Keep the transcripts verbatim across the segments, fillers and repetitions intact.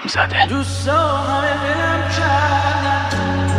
زده. دوستا همه دلم کردن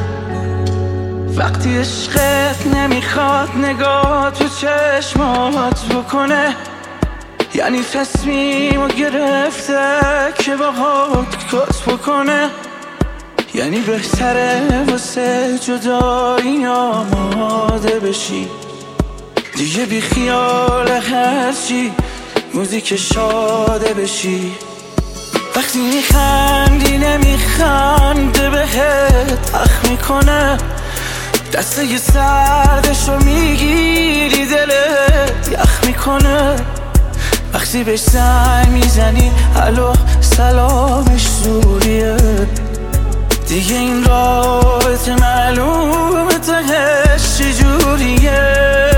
وقتی عشقت نمیخواد نگاه تو چشمات بکنه، یعنی تصمیمو گرفته که باهات کات بکنه، یعنی بهتره واسه جدایی آماده بشی، دیگه بی خیال هرچی موزیک شاده بشی. وقتی میخندی نمیخنده بهت اخ میکنه، دسته ی سردشو میگیری دلت یخ میکنه. وقتی بهش زنگ میزنی الو سلامش زوریه، دیگه این رابطه معلومه تهش چجوریه.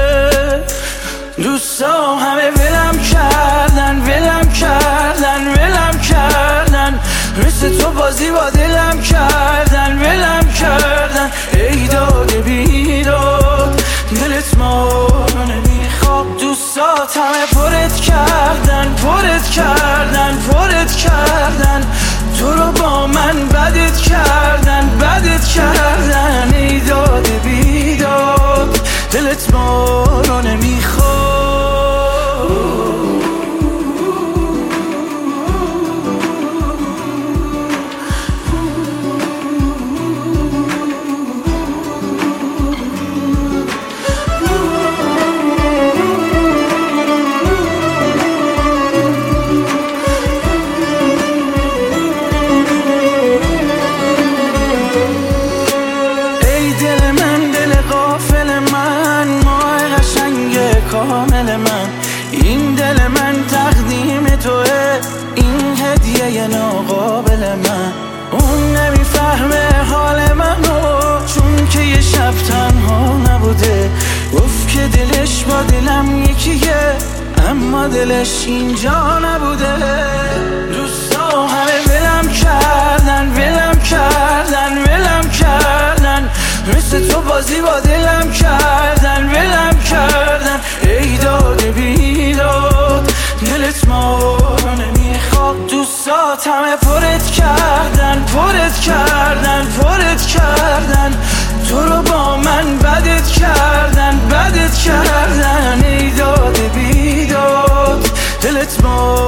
دوستا همه ولم کردن ولم کردن ولم کردن، مثل تو بازی با دلم کردن ولم کردن. ای داد بیداد دلت ما رو نمیخواد، دوستات همه پرت کردن پرت کردن پرت کردن، تو رو با من بدت کردن بدت کردن. ای داد بیداد دلت ما رو نمیخواد. کامل من این دل من تقدیم توه، این هدیه ناقابل من. اون نمیفهمه حال منو چون که یه شب تنها نبوده، گفت که دلش با دلم یکیه اما دلش اینجا نبوده. دوستا همه ولم کردن ولم کردن ولم کردن، مثل تو بازی با دلم کردن ولم کردن. ای داد بیداد دلت ما رو نمیخواد، دوستات همه پرت کردن پرت کردن پرت کردن، تو رو با من بدت کردن بدت کردن. ای داد بیداد دلت ما